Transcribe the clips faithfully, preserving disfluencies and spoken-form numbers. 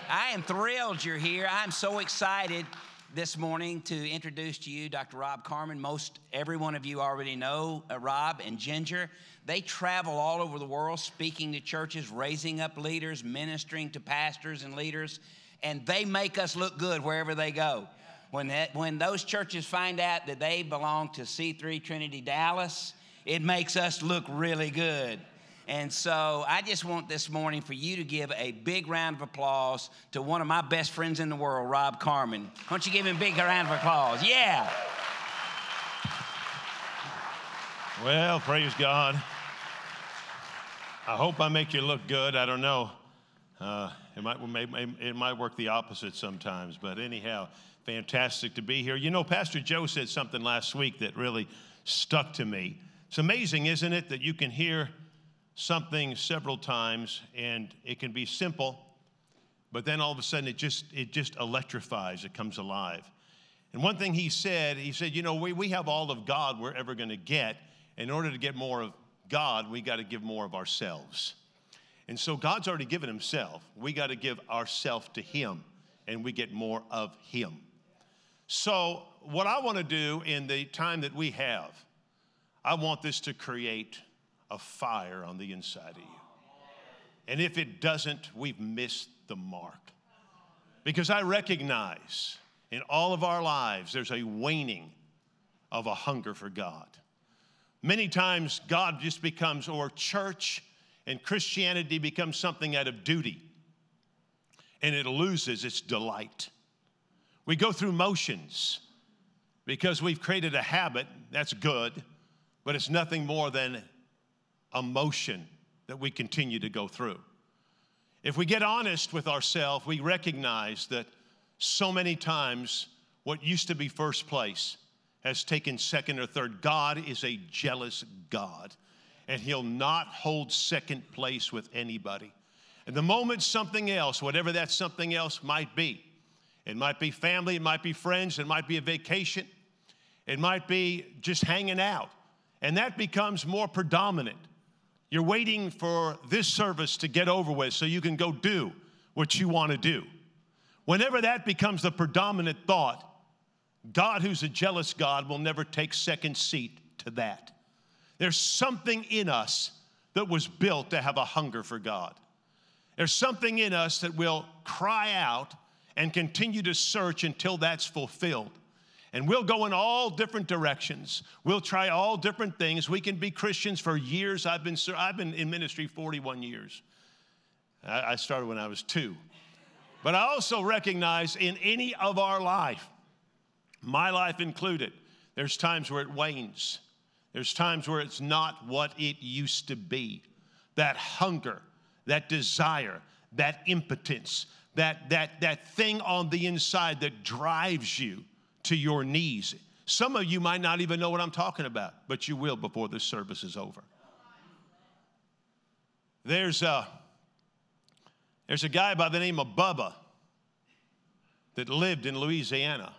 I am thrilled you're here. I'm so excited this morning to introduce to you Doctor Rob Carmen. Most every one of you already know uh, Rob and Ginger. They travel all over the world speaking to churches, raising up leaders, ministering to pastors and leaders, and they make us look good wherever they go. When, that, when those churches find out that they belong to C three Trinity Dallas, it makes us look really good. And so I just want this morning for you to give a big round of applause to one of my best friends in the world, Rob Carmen. Why don't you give him a big round of applause? Yeah. Well, praise God. I hope I make you look good. I don't know. Uh, it might, it might work the opposite sometimes. But anyhow, fantastic to be here. You know, Pastor Joe said something last week that really stuck to me. It's amazing, isn't it, that you can hear something several times and it can be simple, but then all of a sudden it just it just electrifies, it comes alive. And one thing he said, he said, you know, we, we have all of God we're ever going to get. In order to get more of God, we got to give more of ourselves. And so God's already given himself. We got to give ourselves to him, and we get more of him. So what I want to do in the time that we have, I want this to create a fire on the inside of you. And if it doesn't, we've missed the mark. Because I recognize in all of our lives, there's a waning of a hunger for God. Many times God just becomes, or church and Christianity becomes something out of duty. And it loses its delight. We go through motions because we've created a habit. That's good, but it's nothing more than emotion that we continue to go through. If we get honest with ourselves, we recognize that so many times what used to be first place has taken second or third. God is a jealous God, and he'll not hold second place with anybody. And the moment something else, whatever that something else might be, it might be family, it might be friends, it might be a vacation, it might be just hanging out, and that becomes more predominant. You're waiting for this service to get over with so you can go do what you want to do. Whenever that becomes the predominant thought, God, who's a jealous God, will never take second seat to that. There's something in us that was built to have a hunger for God. There's something in us that will cry out and continue to search until that's fulfilled. And we'll go in all different directions. We'll try all different things. We can be Christians for years. I've been, I've been in ministry forty-one years. I started when I was two. But I also recognize in any of our life, my life included, there's times where it wanes. There's times where it's not what it used to be. That hunger, that desire, that impotence, that, that, that thing on the inside that drives you to your knees. Some of you might not even know what I'm talking about, but you will before this service is over. There's a, there's a guy by the name of Bubba that lived in Louisiana,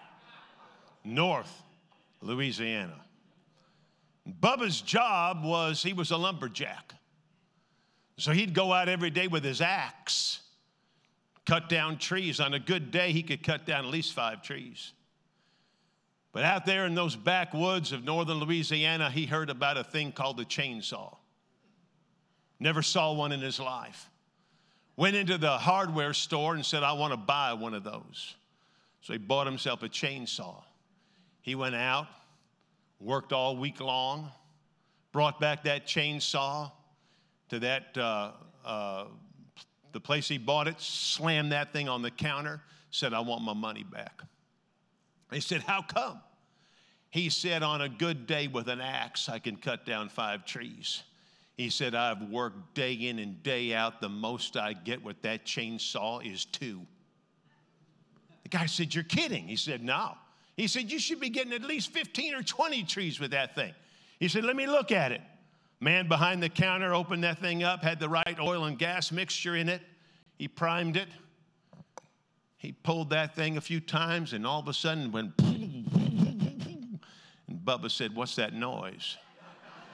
North Louisiana. Bubba's job was he was a lumberjack. So he'd go out every day with his axe, cut down trees. On a good day, he could cut down at least five trees. But out there in those backwoods of northern Louisiana, he heard about a thing called a chainsaw. Never saw one in his life. Went into the hardware store and said, I want to buy one of those. So he bought himself a chainsaw. He went out, worked all week long, brought back that chainsaw to that uh, uh, the place he bought it, slammed that thing on the counter, said, I want my money back. They said, how come? He said, on a good day with an axe, I can cut down five trees. He said, I've worked day in and day out. The most I get with that chainsaw is two. The guy said, you're kidding. He said, no. He said, you should be getting at least fifteen or twenty trees with that thing. He said, let me look at it. Man behind the counter opened that thing up, had the right oil and gas mixture in it. He primed it. He pulled that thing a few times, and all of a sudden went, and Bubba said, what's that noise?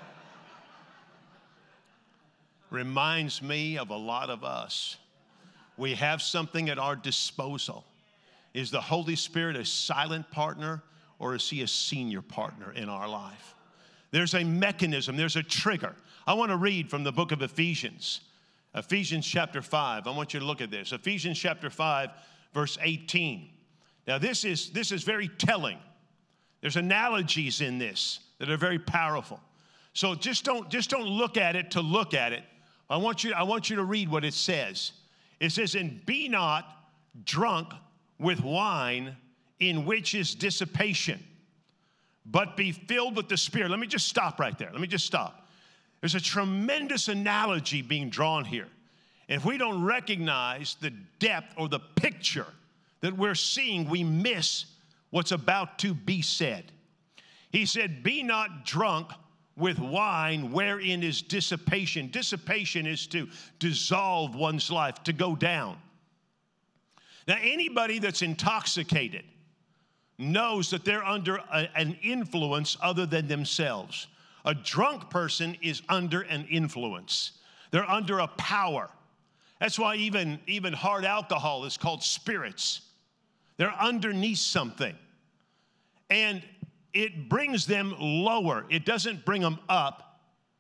Reminds me of a lot of us. We have something at our disposal. Is the Holy Spirit a silent partner, or is he a senior partner in our life? There's a mechanism, there's a trigger. I want to read from the book of Ephesians. Ephesians chapter five. I want you to look at this. Ephesians chapter five, verse eighteen. Now this is, this is very telling. There's analogies in this that are very powerful. So just don't, just don't look at it to look at it. I want you, I want you to read what it says. It says, and be not drunk with wine, in which is dissipation, but be filled with the Spirit. Let me just stop right there. Let me just stop. There's a tremendous analogy being drawn here. And if we don't recognize the depth or the picture that we're seeing, we miss what's about to be said. He said, be not drunk with wine wherein is dissipation. Dissipation is to dissolve one's life, to go down. Now, anybody that's intoxicated knows that they're under a, an influence other than themselves. A drunk person is under an influence. They're under a power. That's why even, even hard alcohol is called spirits. They're underneath something. And it brings them lower. It doesn't bring them up.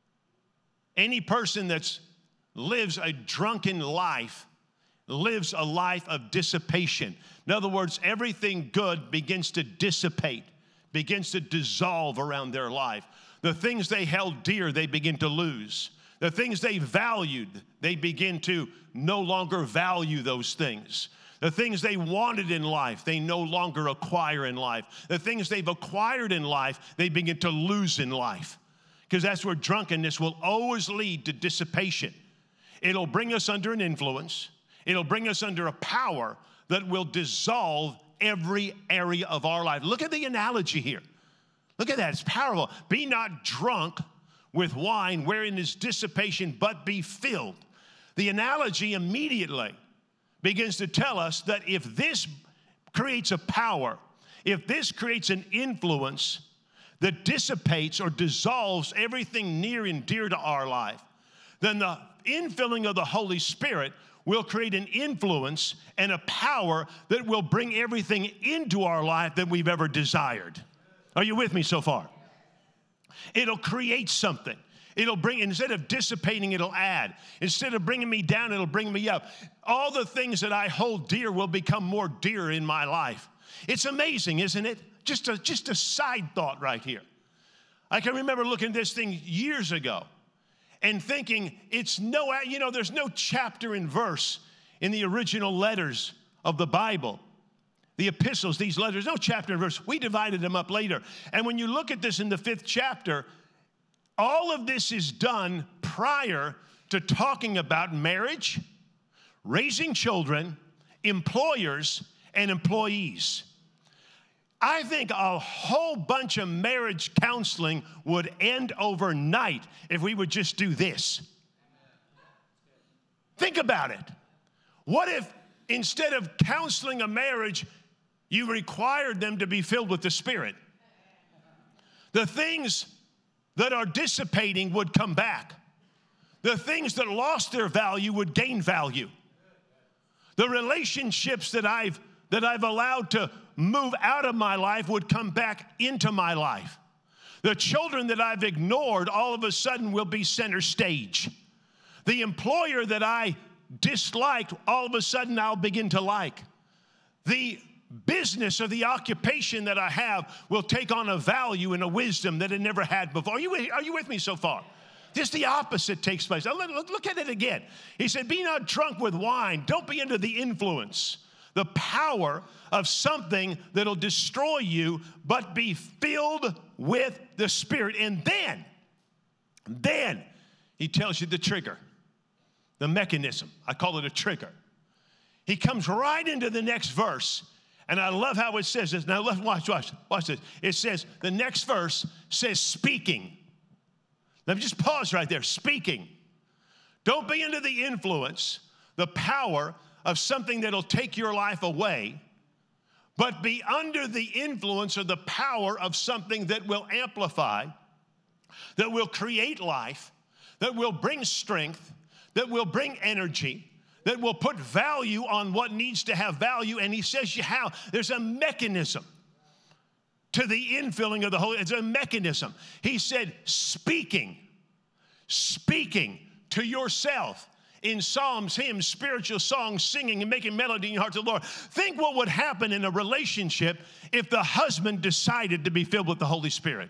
Any person that lives a drunken life lives a life of dissipation. In other words, everything good begins to dissipate, begins to dissolve around their life. The things they held dear, they begin to lose. The things they valued, they begin to no longer value those things. The things they wanted in life, they no longer acquire in life. The things they've acquired in life, they begin to lose in life. Because that's where drunkenness will always lead to dissipation. It'll bring us under an influence. It'll bring us under a power that will dissolve every area of our life. Look at the analogy here. Look at that. It's powerful. Be not drunk with wine wherein is dissipation, but be filled. The analogy immediately begins to tell us that if this creates a power, if this creates an influence that dissipates or dissolves everything near and dear to our life, then the infilling of the Holy Spirit will create an influence and a power that will bring everything into our life that we've ever desired. Are you with me so far? It'll create something. It'll bring, instead of dissipating, it'll add. Instead of bringing me down, it'll bring me up. All the things that I hold dear will become more dear in my life. It's amazing, isn't it? Just a, just a side thought right here. I can remember looking at this thing years ago and thinking, it's no, you know, there's no chapter and verse in the original letters of the Bible. The epistles, these letters, no chapter and verse. We divided them up later. And when you look at this in the fifth chapter, all of this is done prior to talking about marriage, raising children, employers, and employees. I think a whole bunch of marriage counseling would end overnight if we would just do this. Think about it. What if instead of counseling a marriage, you required them to be filled with the Spirit? The things that are dissipating would come back. The things that lost their value would gain value. The relationships that I've that I've allowed to move out of my life would come back into my life. The children that I've ignored all of a sudden will be center stage. The employer that I disliked, all of a sudden I'll begin to like. The business or the occupation that I have will take on a value and a wisdom that it never had before. Are you, are you with me so far? Just the opposite takes place. Now, look, look at it again. He said, be not drunk with wine. Don't be under the influence, the power of something that'll destroy you, but be filled with the Spirit. And then, then he tells you the trigger, the mechanism. I call it a trigger. He comes right into the next verse. And I love how it says this. Now, let's watch, watch, watch this. It says, the next verse says speaking. Let me just pause right there. Speaking. Don't be under the influence, the power of something that'll take your life away, but be under the influence or the power of something that will amplify, that will create life, that will bring strength, that will bring energy, that will put value on what needs to have value. And he says you how. There's a mechanism to the infilling of the Holy. It's a mechanism. He said speaking, speaking to yourself in psalms, hymns, spiritual songs, singing and making melody in your heart to the Lord. Think what would happen in a relationship if the husband decided to be filled with the Holy Spirit.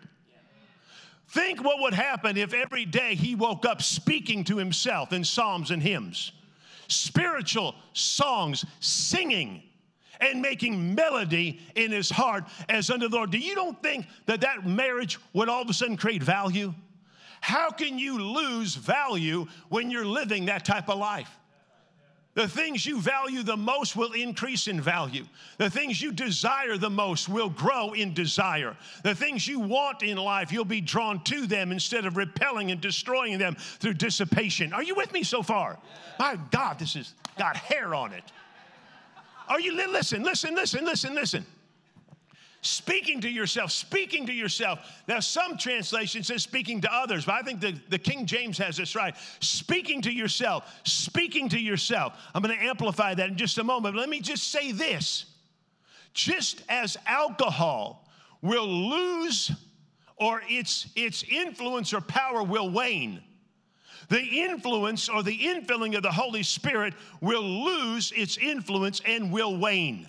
Think what would happen if every day he woke up speaking to himself in psalms and hymns, spiritual songs, singing and making melody in his heart as unto the Lord. Do you don't think that that marriage would all of a sudden create value? How can you lose value when you're living that type of life? The things you value the most will increase in value. The things you desire the most will grow in desire. The things you want in life, you'll be drawn to them instead of repelling and destroying them through dissipation. Are you with me so far? My God, this has got hair on it. Are you, listen, listen, listen, listen, listen. Speaking to yourself, speaking to yourself. Now, some translation says speaking to others, but I think the, the King James has this right. Speaking to yourself, speaking to yourself. I'm going to amplify that in just a moment. But let me just say this. Just as alcohol will lose or its, its influence or power will wane, the influence or the infilling of the Holy Spirit will lose its influence and will wane.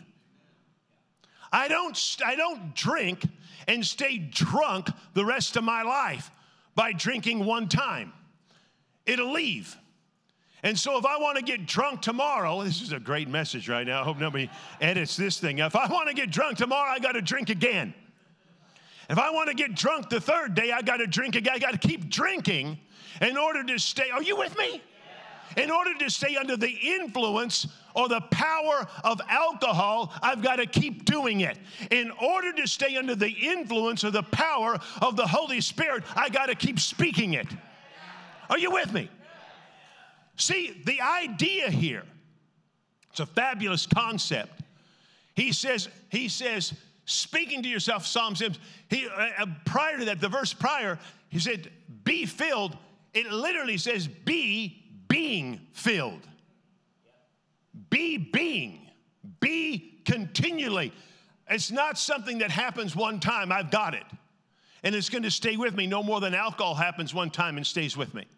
I don't, I don't drink and stay drunk the rest of my life by drinking one time. It'll leave. And so if I want to get drunk tomorrow, this is a great message right now. I hope nobody edits this thing. If I want to get drunk tomorrow, I got to drink again. If I want to get drunk the third day, I got to drink again. I got to keep drinking in order to stay. Are you with me? In order to stay under the influence or the power of alcohol, I've got to keep doing it. In order to stay under the influence or the power of the Holy Spirit, I got to keep speaking it. Are you with me? See, the idea here, it's a fabulous concept. He says, he says, speaking to yourself, Psalms, he, uh, prior to that, the verse prior, he said, be filled. It literally says, be being filled. Be being. Be continually. It's not something that happens one time. I've got it. And it's going to stay with me no more than alcohol happens one time and stays with me.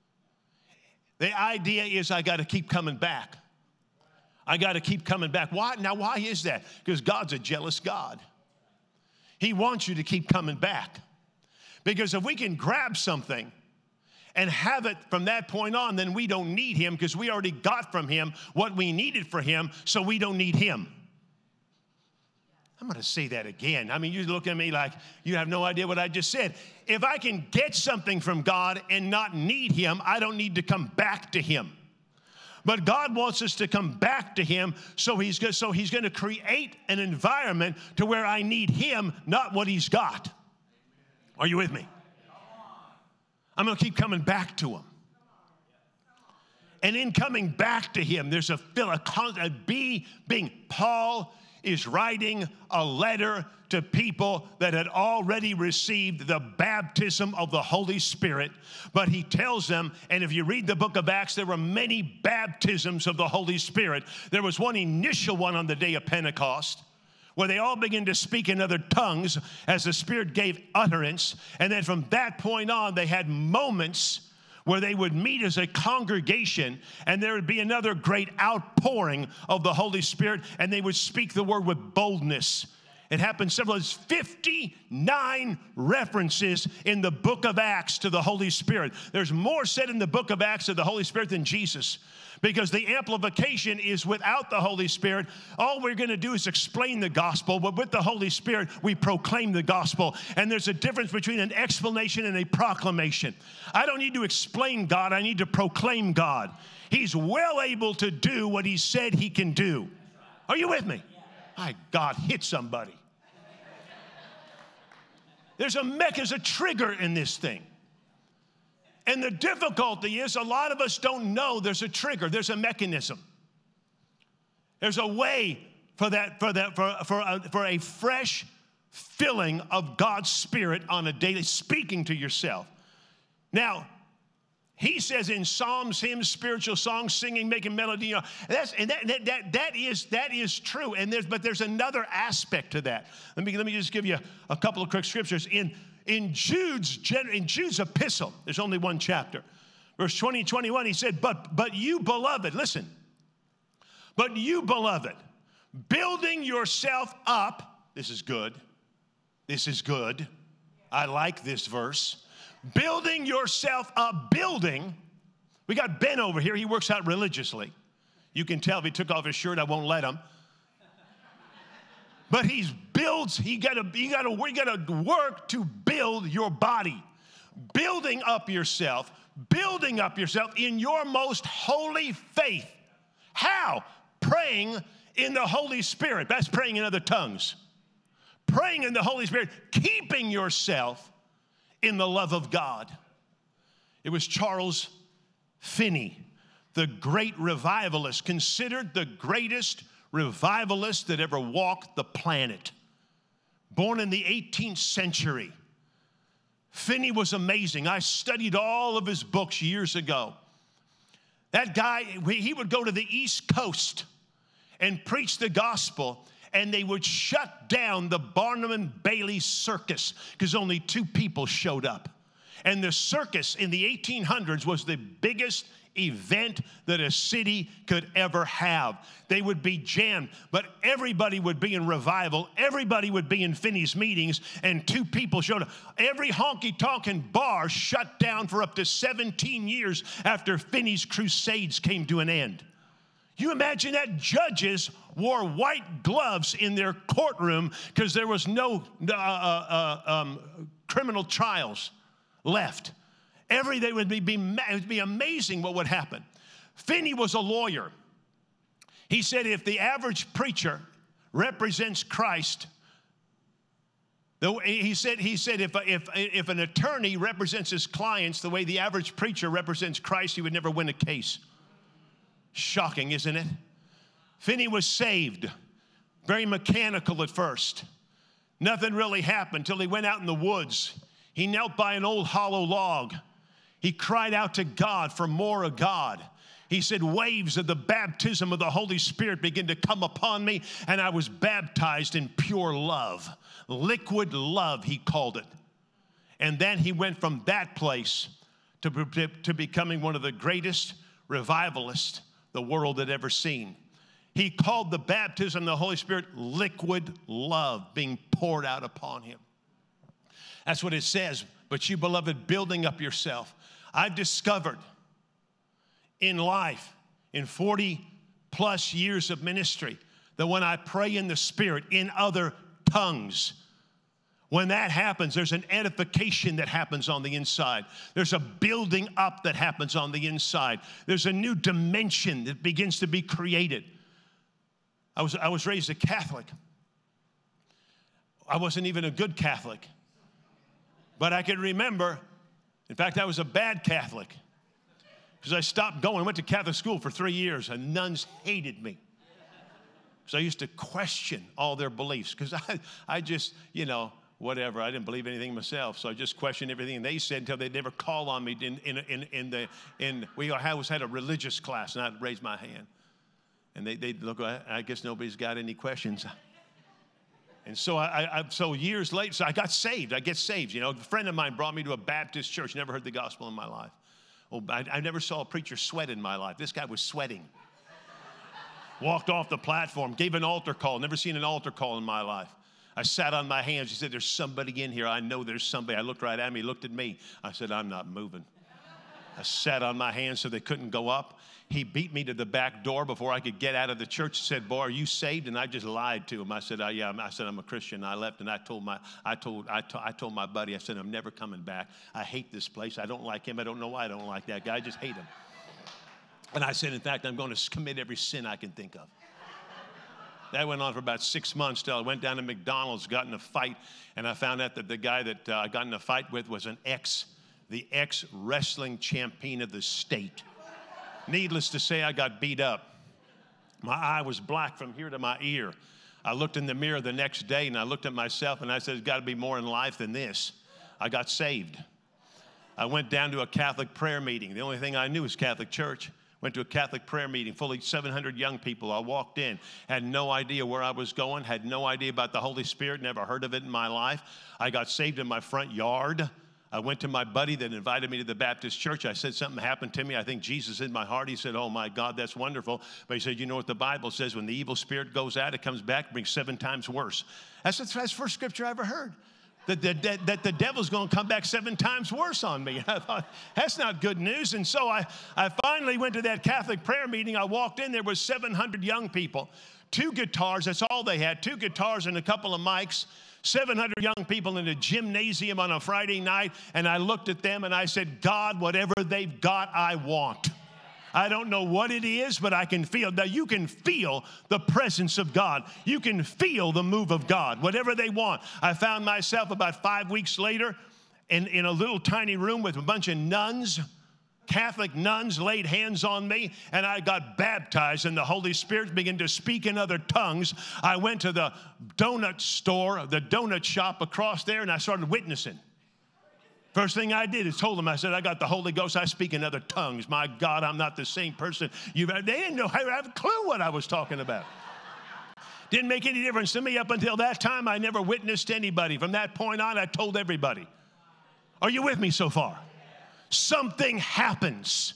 The idea is I got to keep coming back. I got to keep coming back. Why? Now, why is that? Because God's a jealous God. He wants you to keep coming back. Because if we can grab something and have it from that point on, then we don't need him because we already got from him what we needed for him, so we don't need him. I'm going to say that again. I mean, you look at me like you have no idea what I just said. If I can get something from God and not need him, I don't need to come back to him. But God wants us to come back to him, so he's going so he's going to create an environment to where I need him, not what he's got. Are you with me? I'm going to keep coming back to him. And in coming back to him, there's a, a, a be being. Paul is writing a letter to people that had already received the baptism of the Holy Spirit. But he tells them, and if you read the book of Acts, there were many baptisms of the Holy Spirit. There was one initial one on the day of Pentecost, where they all began to speak in other tongues as the Spirit gave utterance. And then from that point on, they had moments where they would meet as a congregation, and there would be another great outpouring of the Holy Spirit, and they would speak the word with boldness. It happened several times. fifty-nine references in the book of Acts to the Holy Spirit. There's more said in the book of Acts of the Holy Spirit than Jesus, because the amplification is without the Holy Spirit. All we're going to do is explain the gospel, but with the Holy Spirit, we proclaim the gospel. And there's a difference between an explanation and a proclamation. I don't need to explain God. I need to proclaim God. He's well able to do what he said he can do. Are you with me? My God, hit somebody. There's a mech, there's a trigger in this thing. And the difficulty is a lot of us don't know there's a trigger, there's a mechanism. There's a way for that, for that, for, for, a, for a fresh filling of God's Spirit on a daily, speaking to yourself. Now, He says in psalms, hymns, spiritual songs, singing, making melody. You know, that's, and that, that, that, that, is, that is true. And there's, but there's another aspect to that. Let me, let me just give you a couple of quick scriptures. In, in, Jude's, in Jude's epistle, there's only one chapter. Verse twenty, twenty-one, he said, but, but you, beloved, listen. But you, beloved, building yourself up, this is good. This is good. I like this verse. Building yourself up, building. We got Ben over here. He works out religiously. You can tell if he took off his shirt, I won't let him. But he's builds, he gotta, you gotta, we gotta work to build your body. Building up yourself, building up yourself in your most holy faith. How? Praying in the Holy Spirit. That's praying in other tongues. Praying in the Holy Spirit, keeping yourself in the love of God. It was Charles Finney, the great revivalist, considered the greatest revivalist that ever walked the planet. Born in the eighteenth century. Finney was amazing. I studied all of his books years ago. That guy, he would go to the East Coast and preach the gospel, and they would shut down the Barnum and Bailey circus because only two people showed up. And the circus in the eighteen hundreds was the biggest event that a city could ever have. They would be jammed, but everybody would be in revival. Everybody would be in Finney's meetings, and two people showed up. Every honky-tonkin' bar shut down for up to seventeen years after Finney's crusades came to an end. You imagine that? Judges wore white gloves in their courtroom because there was no uh, uh, um, criminal trials left. Every day would be, be, it would be amazing what would happen. Finney was a lawyer. He said if the average preacher represents Christ, the, he said, he said if, if, if an attorney represents his clients the way the average preacher represents Christ, he would never win a case. Shocking, isn't it? Finney was saved, very mechanical at first. Nothing really happened till he went out in the woods. He knelt by an old hollow log. He cried out to God for more of God. He said, waves of the baptism of the Holy Spirit began to come upon me, and I was baptized in pure love. Liquid love, he called it. And then he went from that place to, to becoming one of the greatest revivalists the world had ever seen. He called the baptism of the Holy Spirit liquid love being poured out upon him. That's what it says. But you, beloved, building up yourself. I've discovered in life, in forty plus years of ministry, that when I pray in the Spirit, in other tongues, when that happens, there's an edification that happens on the inside. There's a building up that happens on the inside. There's a new dimension that begins to be created. I was, I was raised a Catholic. I wasn't even a good Catholic. But I can remember, in fact, I was a bad Catholic because I stopped going. I went to Catholic school for three years, and nuns hated me because I used to question all their beliefs because I, I just, you know, whatever. I didn't believe anything myself, so I just questioned everything they said until they'd never call on me in, in, in, in the, in, we always had a religious class, and I'd raise my hand. And they, they'd look, I guess nobody's got any questions. And so I, I, so years later, so I got saved. I get saved. You know, a friend of mine brought me to a Baptist church. Never heard the gospel in my life. Oh, I, I never saw a preacher sweat in my life. This guy was sweating. Walked off the platform, gave an altar call. Never seen an altar call in my life. I sat on my hands. He said, there's somebody in here. I know there's somebody. I looked right at him. He looked at me. I said, I'm not moving. I sat on my hands so they couldn't go up. He beat me to the back door before I could get out of the church. He said, boy, are you saved? And I just lied to him. I said, oh, yeah. I said, I'm a Christian. I left, and I told my, I told, I, to, I told my buddy, I said, I'm never coming back. I hate this place. I don't like him. I don't know why I don't like that guy. I just hate him. And I said, in fact, I'm going to commit every sin I can think of. That went on for about six months till I went down to McDonald's, got in a fight, and I found out that the guy that uh, I got in a fight with was an ex, the ex-wrestling champion of the state. Needless to say, I got beat up. My eye was black from here to my ear. I looked in the mirror the next day, and I looked at myself, and I said, there's got to be more in life than this. I got saved. I went down to a Catholic prayer meeting. The only thing I knew was Catholic church. Went to a Catholic prayer meeting, fully seven hundred young people. I walked in, had no idea where I was going, had no idea about the Holy Spirit, never heard of it in my life. I got saved in my front yard. I went to my buddy that invited me to the Baptist church. I said, something happened to me. I think Jesus is in my heart. He said, oh my God, that's wonderful. But he said, you know what the Bible says? When the evil spirit goes out, it comes back, brings seven times worse. That's the that's the first scripture I ever heard. That the, that, that the devil's going to come back seven times worse on me. I thought, that's not good news. And so I, I finally went to that Catholic prayer meeting. I walked in, there was seven hundred young people, two guitars, that's all they had, two guitars and a couple of mics, seven hundred young people in a gymnasium on a Friday night. And I looked at them and I said, God, whatever they've got, I want. I don't know what it is, but I can feel. Now, you can feel the presence of God. You can feel the move of God, whatever they want. I found myself about five weeks later in, in a little tiny room with a bunch of nuns. Catholic nuns laid hands on me, and I got baptized, and the Holy Spirit began to speak in other tongues. I went to the donut store, the donut shop across there, and I started witnessing. First thing I did is told them, I said, I got the Holy Ghost. I speak in other tongues. My God, I'm not the same person you've had. They didn't know, I have a clue what I was talking about. Didn't make any difference to me up until that time. I never witnessed anybody. From that point on, I told everybody. Are you with me so far? Something happens.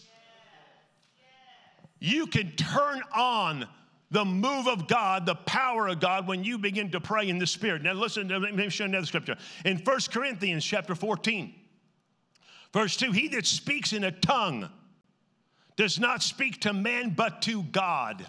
You can turn on the move of God, the power of God, when you begin to pray in the Spirit. Now listen, let me show you another scripture. In First Corinthians chapter fourteen, verse two, he that speaks in a tongue does not speak to man but to God.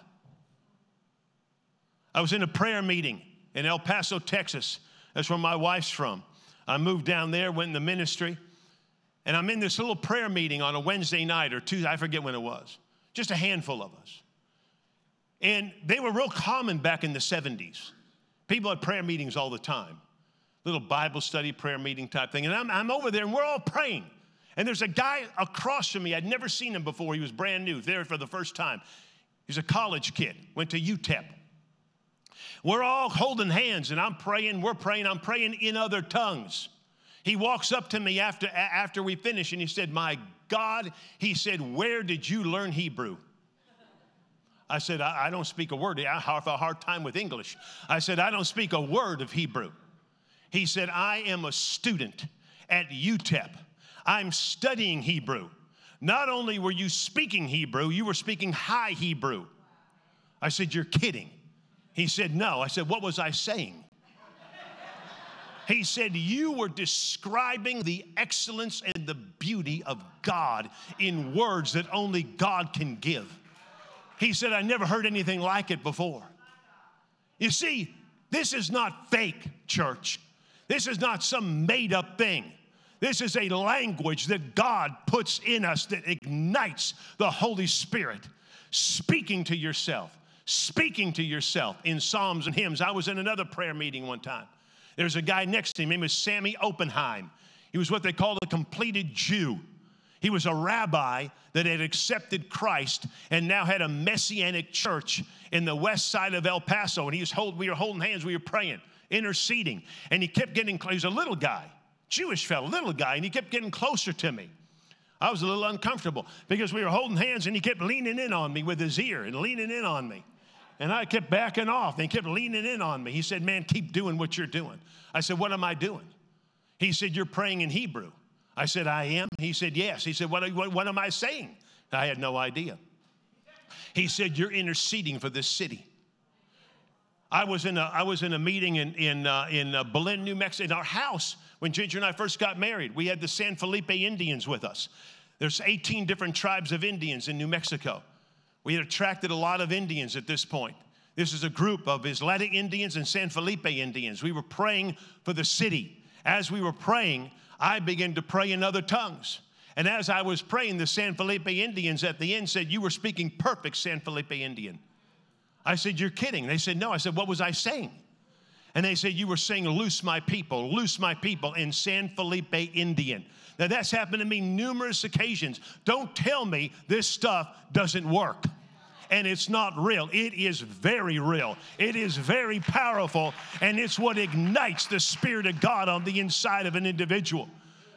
I was in a prayer meeting in El Paso, Texas. That's where my wife's from. I moved down there, went in the ministry, and I'm in this little prayer meeting on a Wednesday night or Tuesday, I forget when it was. Just a handful of us. And they were real common back in the seventies. People had prayer meetings all the time. Little Bible study, prayer meeting type thing. And I'm, I'm over there, and we're all praying. And there's a guy across from me. I'd never seen him before. He was brand new, there for the first time. He's a college kid, went to U T E P. We're all holding hands, and I'm praying. We're praying. I'm praying in other tongues. He walks up to me after, after we finish, and he said, my God, he said, where did you learn Hebrew? I said, I, I don't speak a word. I have a hard time with English. I said, I don't speak a word of Hebrew. He said, I am a student at U T E P. I'm studying Hebrew. Not only were you speaking Hebrew, you were speaking high Hebrew. I said, you're kidding. He said, no. I said, what was I saying? He said, you were describing the excellence and the beauty of God in words that only God can give. He said, I never heard anything like it before. You see, this is not fake, church. This is not some made-up thing. This is a language that God puts in us that ignites the Holy Spirit. Speaking to yourself, speaking to yourself in psalms and hymns. I was in another prayer meeting one time. There's a guy next to him. His name was Sammy Oppenheim. He was what they called a completed Jew. He was a rabbi that had accepted Christ and now had a messianic church in the west side of El Paso. And he was hold, we were holding hands, we were praying, interceding. And he kept getting, he was a little guy, Jewish fellow, little guy, and he kept getting closer to me. I was a little uncomfortable because we were holding hands and he kept leaning in on me with his ear and leaning in on me. And I kept backing off and he kept leaning in on me. He said, man, keep doing what you're doing. I said, what am I doing? He said, you're praying in Hebrew. I said, I am. He said, yes. He said, what, what, what am I saying? I had no idea. He said, you're interceding for this city. I was in a, I was in a meeting in, in, uh, in uh, Belen, New Mexico, in our house when Ginger and I first got married. We had the San Felipe Indians with us. There's eighteen different tribes of Indians in New Mexico. We had attracted a lot of Indians at this point. This is a group of Islamic Indians and San Felipe Indians. We were praying for the city. As we were praying, I began to pray in other tongues. And as I was praying, the San Felipe Indians at the end said, you were speaking perfect San Felipe Indian. I said, you're kidding. They said, no. I said, what was I saying? And they said, you were saying, loose my people, loose my people in San Felipe Indian. Now, that's happened to me numerous occasions. Don't tell me this stuff doesn't work. And it's not real. It is very real. It is very powerful, and it's what ignites the Spirit of God on the inside of an individual.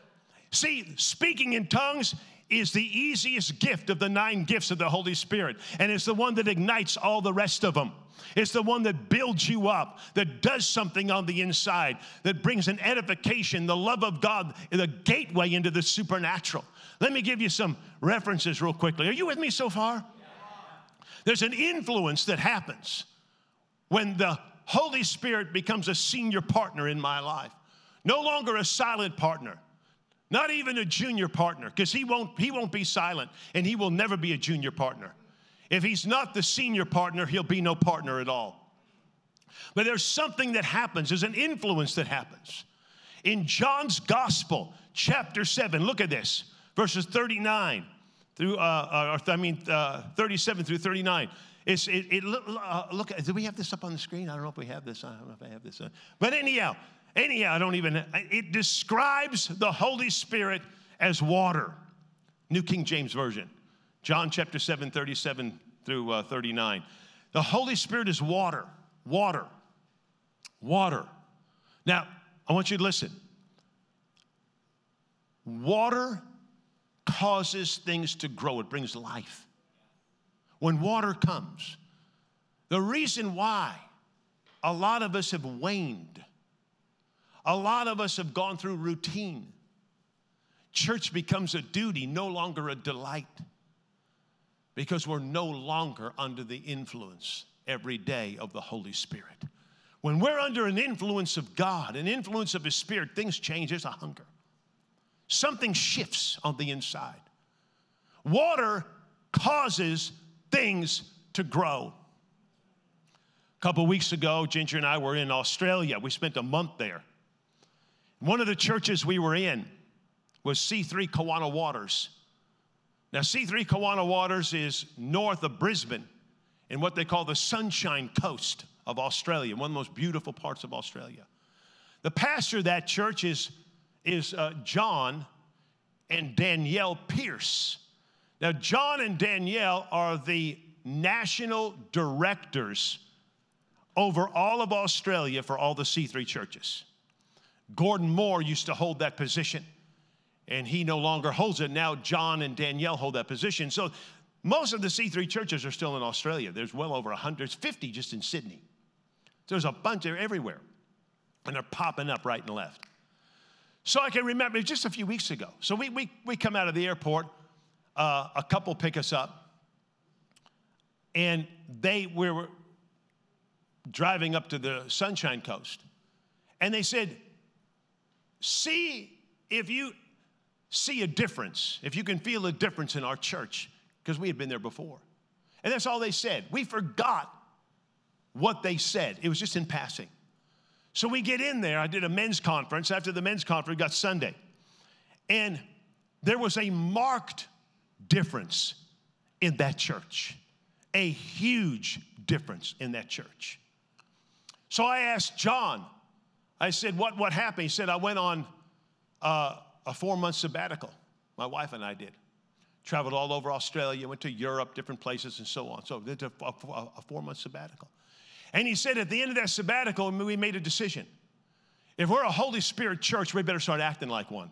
See, speaking in tongues is the easiest gift of the nine gifts of the Holy Spirit, and it's the one that ignites all the rest of them. It's the one that builds you up, that does something on the inside, that brings an edification, the love of God, the gateway into the supernatural. Let me give you some references real quickly. Are you with me so far? There's an influence that happens when the Holy Spirit becomes a senior partner in my life. No longer a silent partner, not even a junior partner, because he won't, he won't be silent, and he will never be a junior partner. If he's not the senior partner, he'll be no partner at all. But there's something that happens. There's an influence that happens. In John's Gospel, chapter seven, look at this, verses thirty-nine through, uh, uh, I mean, uh, thirty-seven through thirty-nine. It's, it, it, uh, look, do we have this up on the screen? I don't know if we have this. I don't know if I have this. Uh, but anyhow, anyhow, I don't even, it describes the Holy Spirit as water. New King James Version. John chapter seven, thirty-seven through uh, thirty-nine. The Holy Spirit is water, water, water. Now, I want you to listen. Water causes things to grow. It brings life. When water comes, the reason why a lot of us have waned, a lot of us have gone through routine. Church becomes a duty, no longer a delight, because we're no longer under the influence every day of the Holy Spirit. When we're under an influence of God, an influence of His Spirit, things change. There's a hunger. Something shifts on the inside. Water causes things to grow. A couple weeks ago, Ginger and I were in Australia. We spent a month there. One of the churches we were in was C three Kawana Waters. Now, C three Kawana Waters is north of Brisbane in what they call the Sunshine Coast of Australia, one of the most beautiful parts of Australia. The pastor of that church is, is uh, John and Danielle Pierce. Now, John and Danielle are the national directors over all of Australia for all the C three churches. Gordon Moore used to hold that position, and he no longer holds it. Now John and Danielle hold that position. So most of the C three churches are still in Australia. There's well over one hundred, fifty just in Sydney. There's a bunch there everywhere, and they're popping up right and left. So I can remember just a few weeks ago. So we, we, we come out of the airport. Uh, a couple pick us up, and they we were driving up to the Sunshine Coast, and they said, see if you see a difference, if you can feel a difference in our church, because we had been there before. And that's all they said. We forgot what they said. It was just in passing. So we get in there. I did a men's conference. After the men's conference, we got Sunday. And there was a marked difference in that church, a huge difference in that church. So I asked John, I said, what, what happened? He said, I went on uh, a four-month sabbatical. My wife and I did. Traveled all over Australia, went to Europe, different places, and so on. So did a, a, a four-month sabbatical. And he said at the end of that sabbatical, we made a decision. If we're a Holy Spirit church, we better start acting like one.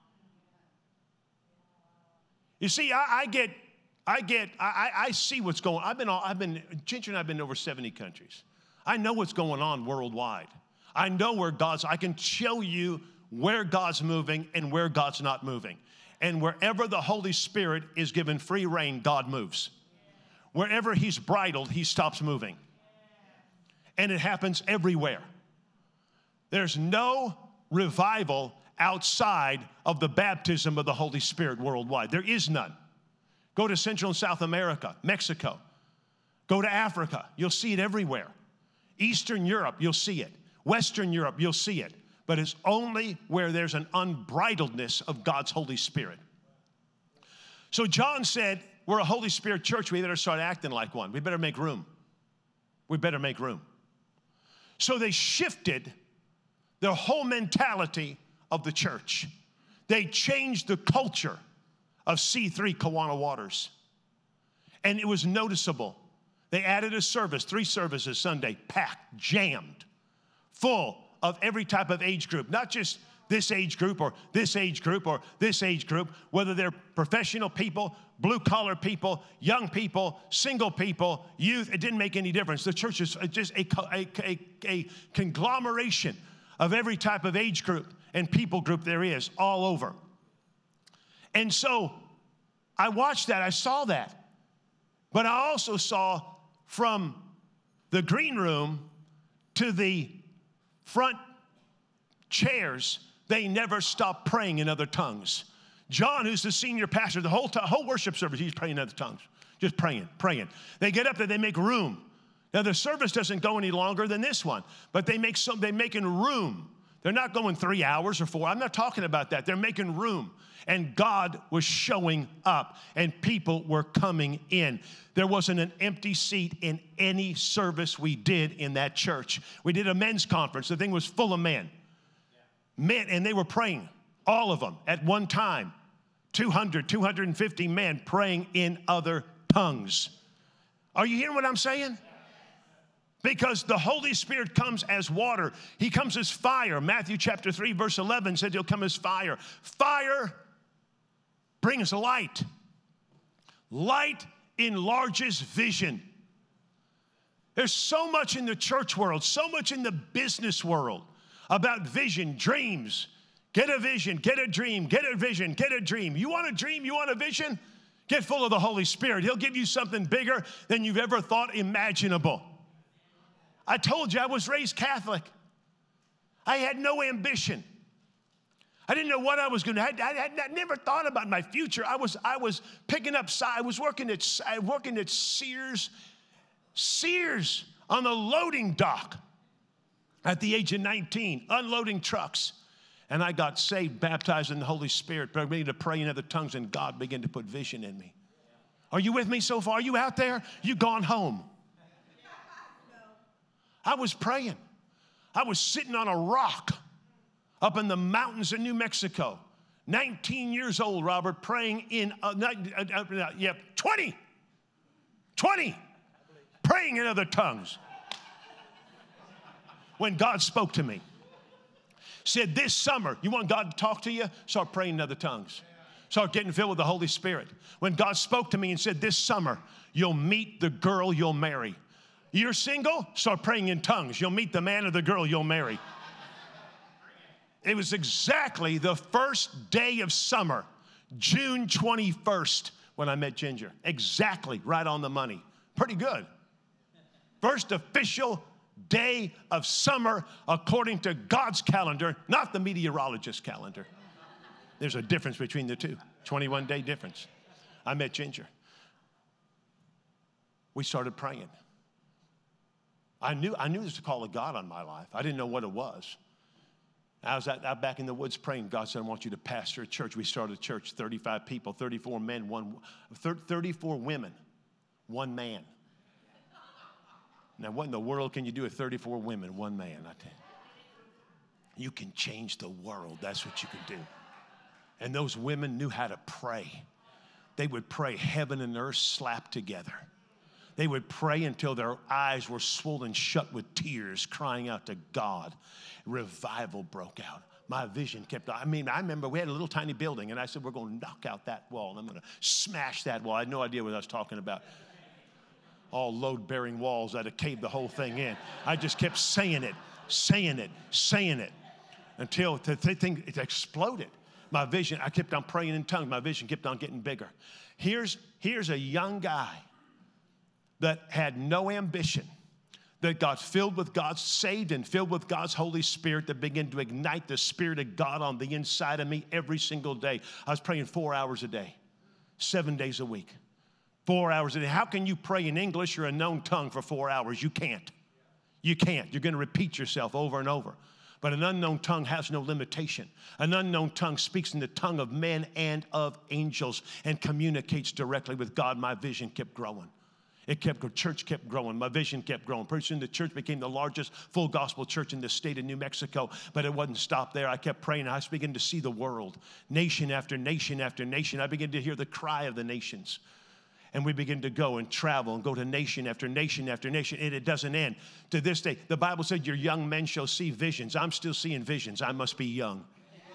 You see, I, I get, I get, I, I see what's going on. I've been, I've been, Ginger and I've been to over seventy countries. I know what's going on worldwide. I know where God's, I can show you where God's moving and where God's not moving. And wherever the Holy Spirit is given free rein, God moves. Wherever He's bridled, He stops moving. And it happens everywhere. There's no revival outside of the baptism of the Holy Spirit worldwide. There is none. Go to Central and South America, Mexico. Go to Africa. You'll see it everywhere. Eastern Europe, you'll see it. Western Europe, you'll see it. But it's only where there's an unbridledness of God's Holy Spirit. So John said, we're a Holy Spirit church. We better start acting like one. We better make room. We better make room. So they shifted their whole mentality of the church. They changed the culture of C three Kawana Waters. And it was noticeable. They added a service, three services Sunday, packed, jammed, full of every type of age group. Not just this age group or this age group or this age group, whether they're professional people, blue-collar people, young people, single people, youth, it didn't make any difference. The church is just a, a, a, a conglomeration of every type of age group and people group there is all over. And so I watched that, I saw that. But I also saw from the green room to the front chairs, they never stopped praying in other tongues. John, who's the senior pastor, the whole, t- whole worship service, he's praying in other tongues. Just praying, praying. They get up there, they make room. Now, the service doesn't go any longer than this one, but they make some, they're making room. They're not going three hours or four. I'm not talking about that. They're making room. And God was showing up, and people were coming in. There wasn't an empty seat in any service we did in that church. We did a men's conference. The thing was full of men. Men, and they were praying, all of them, at one time. two hundred, two hundred fifty men praying in other tongues. Are you hearing what I'm saying? Because the Holy Spirit comes as water. He comes as fire. Matthew chapter three, verse eleven said he'll come as fire. Fire brings light. Light enlarges vision. There's so much in the church world, so much in the business world about vision, dreams. Get a vision, get a dream, get a vision, get a dream. You want a dream, you want a vision? Get full of the Holy Spirit. He'll give you something bigger than you've ever thought imaginable. I told you I was raised Catholic. I had no ambition. I didn't know what I was going to. I, I, I never thought about my future. I was, I was picking up. I was working at, working at Sears, Sears on the loading dock at the age of nineteen, unloading trucks, and I got saved, baptized in the Holy Spirit, began to pray in other tongues, and God began to put vision in me. Are you with me so far? Are you out there? You gone home? I was praying. I was sitting on a rock up in the mountains of New Mexico. nineteen years old, Robert, praying in, uh, not, uh, uh, yeah, twenty. twenty. Praying in other tongues. When God spoke to me. Said this summer, you want God to talk to you? Start praying in other tongues. Start getting filled with the Holy Spirit. When God spoke to me and said this summer, you'll meet the girl you'll marry. You're single? Start praying in tongues. You'll meet the man or the girl you'll marry. It was exactly the first day of summer, June twenty-first, when I met Ginger. Exactly right on the money. Pretty good. First official day of summer according to God's calendar, not the meteorologist's calendar. There's a difference between the two, twenty-one day difference. I met Ginger. We started praying. I knew, I knew there was a call of God on my life. I didn't know what it was. I was out, out back in the woods praying. God said, I want you to pastor a church. We started a church, thirty-five people, thirty-four men, one, thirty-four women, one man. Now, what in the world can you do with thirty-four women, one man? I tell you. You can change the world. That's what you can do. And those women knew how to pray. They would pray heaven and earth slapped together. They would pray until their eyes were swollen shut with tears, crying out to God. Revival broke out. My vision kept on. I mean, I remember we had a little tiny building, and I said, we're going to knock out that wall, and I'm going to smash that wall. I had no idea what I was talking about. All load-bearing walls that had caved the whole thing in. I just kept saying it, saying it, saying it, until the thing it exploded. My vision, I kept on praying in tongues. My vision kept on getting bigger. Here's, here's a young guy that had no ambition, that got filled with God's, saved and filled with God's Holy Spirit, that began to ignite the Spirit of God on the inside of me every single day. I was praying four hours a day, seven days a week, four hours a day. How can you pray in English or a known tongue for four hours? You can't. You can't. You're going to repeat yourself over and over. But an unknown tongue has no limitation. An unknown tongue speaks in the tongue of men and of angels and communicates directly with God. My vision kept growing. It kept, the church kept growing. My vision kept growing. Pretty soon the church became the largest full gospel church in the state of New Mexico, but it wasn't stopped there. I kept praying. I began to see the world, nation after nation after nation. I began to hear the cry of the nations. And we begin to go and travel and go to nation after nation after nation, and it doesn't end. To this day, the Bible said your young men shall see visions. I'm still seeing visions. I must be young.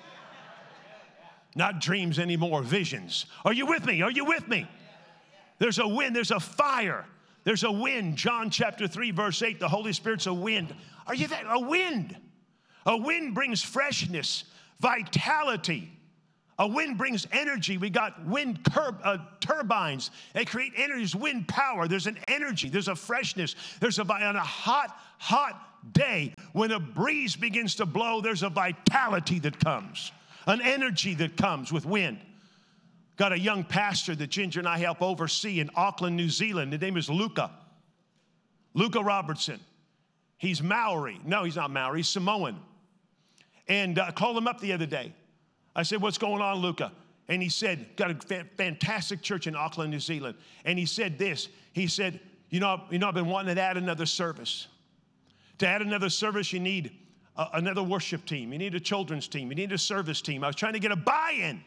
Not dreams anymore, visions. Are you with me? Are you with me? There's a wind, there's a fire, there's a wind. John chapter three, verse eight, the Holy Spirit's a wind. Are you that? A wind. A wind brings freshness, vitality. A wind brings energy. We got wind cur- uh, turbines. They create energy. There's wind power. There's an energy. There's a freshness. There's a, on a hot, hot day, when a breeze begins to blow, there's a vitality that comes, an energy that comes with wind. Got a young pastor that Ginger and I help oversee in Auckland, New Zealand. His name is Luca. Luca Robertson. He's Maori. No, he's not Maori. He's Samoan. And I uh, called him up the other day. I said, what's going on, Luca? And he said, got a fa- fantastic church in Auckland, New Zealand. And he said this. He said, you know, you know, I've been wanting to add another service. To add another service, you need a, another worship team. You need a children's team. You need a service team. I was trying to get a buy-in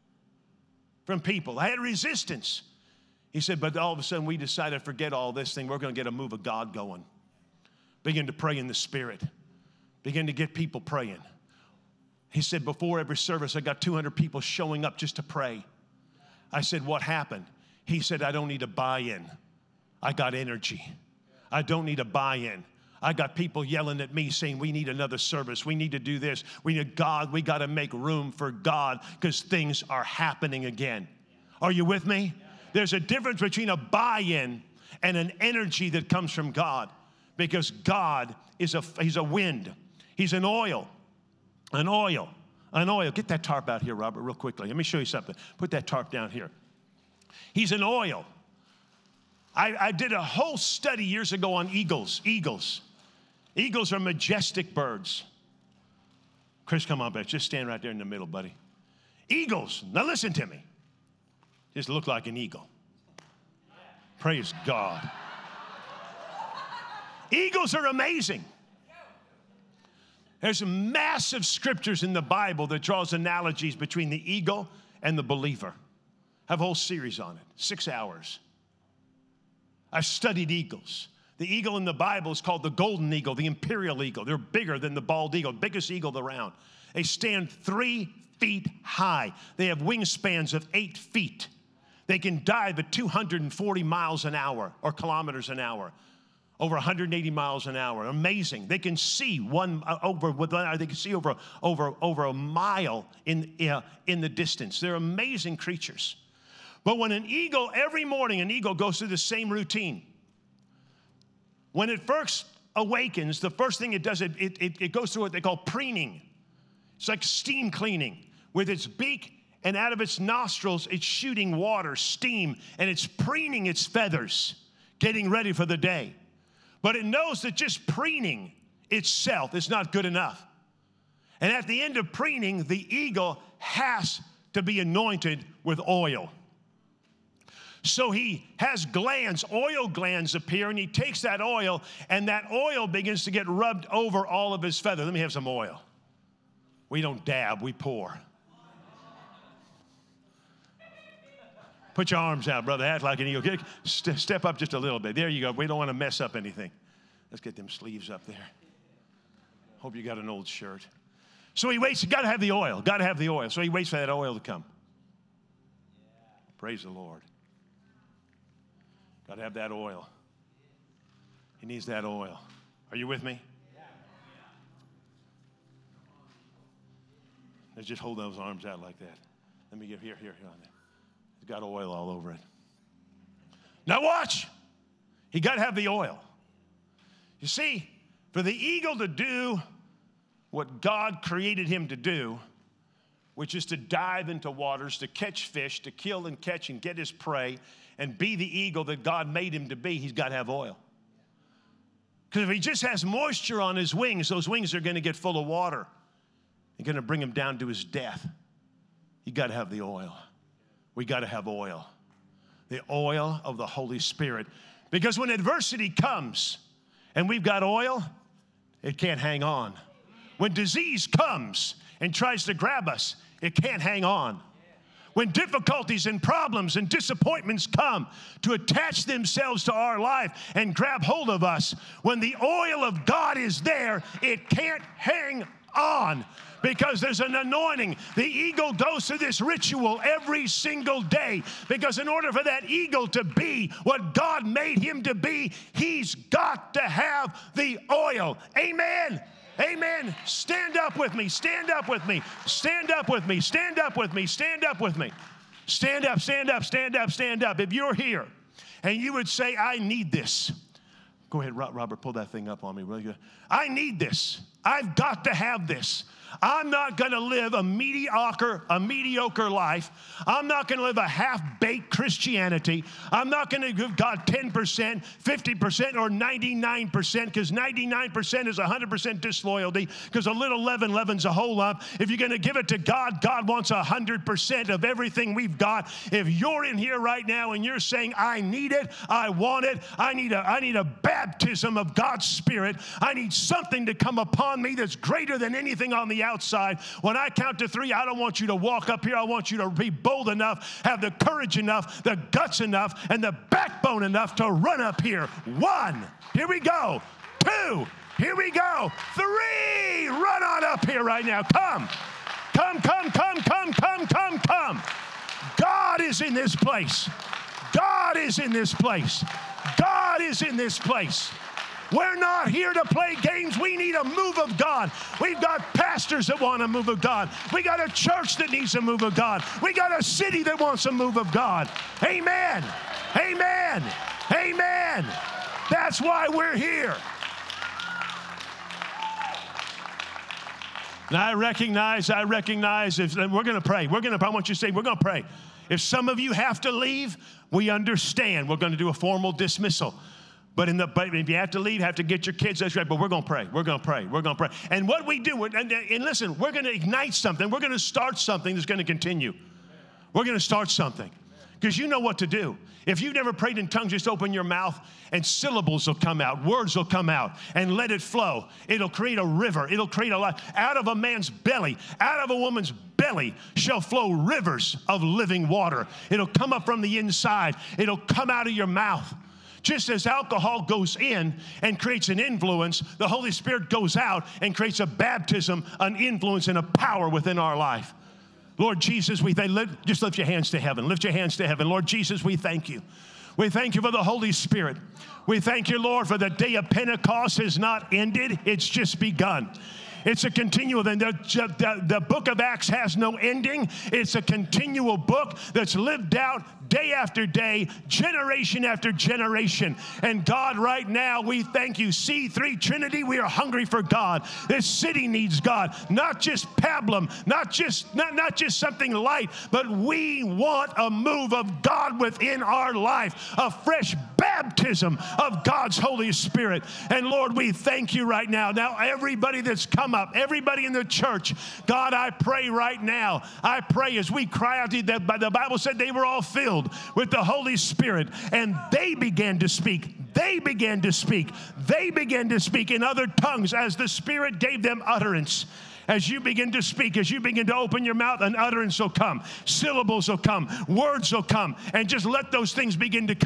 from people. I had resistance. He said, but all of a sudden we decided to forget all this thing. We're going to get a move of God going. Begin to pray in the Spirit. Begin to get people praying. He said, before every service, I got two hundred people showing up just to pray. I said, what happened? He said, I don't need a buy-in. I got energy. I don't need a buy-in. I got people yelling at me saying, we need another service. We need to do this. We need God. We got to make room for God because things are happening again. Are you with me? There's a difference between a buy-in and an energy that comes from God, because God is a, he's a wind. He's an oil, an oil, an oil. Get that tarp out here, Robert, real quickly. Let me show you something. Put that tarp down here. He's an oil. I, I did a whole study years ago on eagles, eagles. Eagles are majestic birds. Chris, come on back. Just stand right there in the middle, buddy. Eagles, now listen to me. Just look like an eagle. Praise God. Eagles are amazing. There's massive scriptures in the Bible that draws analogies between the eagle and the believer. I have a whole series on it, six hours. I've studied eagles. The eagle in the Bible is called the golden eagle, the imperial eagle. They're bigger than the bald eagle, biggest eagle around. They stand three feet high. They have wingspans of eight feet. They can dive at two hundred forty miles an hour or kilometers an hour, over one hundred eighty miles an hour. Amazing. They can see one uh, over. They can see over over over a mile in uh, in the distance. They're amazing creatures. But when an eagle, every morning, an eagle goes through the same routine. When it first awakens, the first thing it does, it, it, it goes through what they call preening. It's like steam cleaning. With its beak and out of its nostrils, it's shooting water, steam, and it's preening its feathers, getting ready for the day. But it knows that just preening itself is not good enough. And at the end of preening, the eagle has to be anointed with oil. So he has glands, oil glands appear, and he takes that oil, and that oil begins to get rubbed over all of his feathers. Let me have some oil. We don't dab, we pour. Put your arms out, brother. Act like an eagle. Step up just a little bit. There you go. We don't want to mess up anything. Let's get them sleeves up there. Hope you got an old shirt. So he waits. Got to have the oil. Got to have the oil. So he waits for that oil to come. Praise the Lord. Got to have that oil. He needs that oil. Are you with me? Let's just hold those arms out like that. Let me get here, here, here on there. He's got oil all over it. Now watch. He got to have the oil. You see, for the eagle to do what God created him to do, which is to dive into waters, to catch fish, to kill and catch and get his prey, and be the eagle that God made him to be, he's got to have oil. Because if he just has moisture on his wings, those wings are going to get full of water. They're going to bring him down to his death. You got to have the oil. We got to have oil. The oil of the Holy Spirit. Because when adversity comes and we've got oil, it can't hang on. When disease comes and tries to grab us, it can't hang on. When difficulties and problems and disappointments come to attach themselves to our life and grab hold of us, when the oil of God is there, it can't hang on. Because there's an anointing. The eagle goes through this ritual every single day. Because in order for that eagle to be what God made him to be, he's got to have the oil. Amen. Amen. Stand up with me. Stand up with me. Stand up with me. Stand up with me. Stand up with me. Stand up, stand up, stand up, stand up. If you're here and you would say, I need this. Go ahead, Robert, pull that thing up on me. I need this. I've got to have this. I'm not going to live a mediocre, a mediocre life. I'm not going to live a half-baked Christianity. I'm not going to give God ten percent, fifty percent, or ninety-nine percent, because ninety-nine percent is one hundred percent disloyalty, because a little leaven leavens a whole lump. If you're going to give it to God, God wants one hundred percent of everything we've got. If you're in here right now and you're saying, I need it, I want it, I need a, I need a baptism of God's Spirit, I need something to come upon me that's greater than anything on the outside. When I count to three, I don't want you to walk up here. I want you to be bold enough, have the courage enough, the guts enough, and the backbone enough to run up here. One, here we go. Two, here we go. Three, run on up here right now. Come, come, come, come, come, come, come, come. God is in this place. God is in this place. God is in this place. We're not here to play games. We need a move of God. We've got pastors that want a move of God. We got a church that needs a move of God. We got a city that wants a move of God. Amen. Amen. Amen. That's why we're here. Now I recognize, I recognize, if we're going to pray. We're going to, I want you to say, we're going to pray. If some of you have to leave, we understand. We're going to do a formal dismissal. But, in the, but if you have to leave, have to get your kids, that's right. But we're going to pray. We're going to pray. We're going to pray. And what we do, and, and listen, we're going to ignite something. We're going to start something that's going to continue. We're going to start something. Because you know what to do. If you've never prayed in tongues, just open your mouth and syllables will come out. Words will come out and let it flow. It'll create a river. It'll create a life. Out of a man's belly, out of a woman's belly shall flow rivers of living water. It'll come up from the inside. It'll come out of your mouth. Just as alcohol goes in and creates an influence, the Holy Spirit goes out and creates a baptism, an influence, and a power within our life. Lord Jesus, we thank, just lift your hands to heaven. Lift your hands to heaven. Lord Jesus, we thank you. We thank you for the Holy Spirit. We thank you, Lord, for the day of Pentecost has not ended. It's just begun. It's a continual, the, the, the book of Acts has no ending. It's a continual book that's lived out day after day, generation after generation. And God, right now, we thank you. C three Trinity, we are hungry for God. This city needs God, not just pablum, not just, not, not just something light, but we want a move of God within our life, a fresh baptism of God's Holy Spirit. And Lord, we thank you right now. Now, everybody that's come up, everybody in the church, God, I pray right now, I pray as we cry out to you, that the Bible said they were all filled with the Holy Spirit, and they began to speak. They began to speak. They began to speak in other tongues as the Spirit gave them utterance. As you begin to speak, as you begin to open your mouth, an utterance will come. Syllables will come. Words will come. And just let those things begin to come.